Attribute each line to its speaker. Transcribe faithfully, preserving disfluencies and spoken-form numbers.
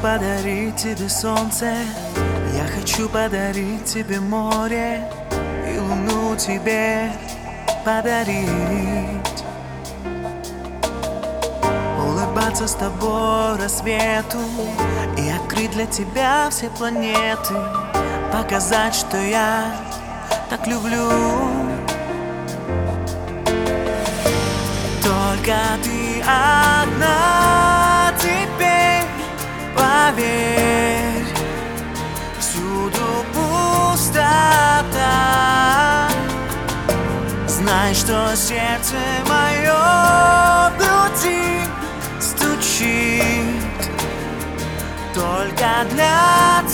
Speaker 1: подарить тебе солнце, я хочу подарить тебе море и луну тебе подарить. Улыбаться с тобой рассвету и открыть для тебя все планеты, показать, что я так люблю. Только ты одна теперь, поверь, всюду пустота. Знай, что сердце мое в груди стучит только для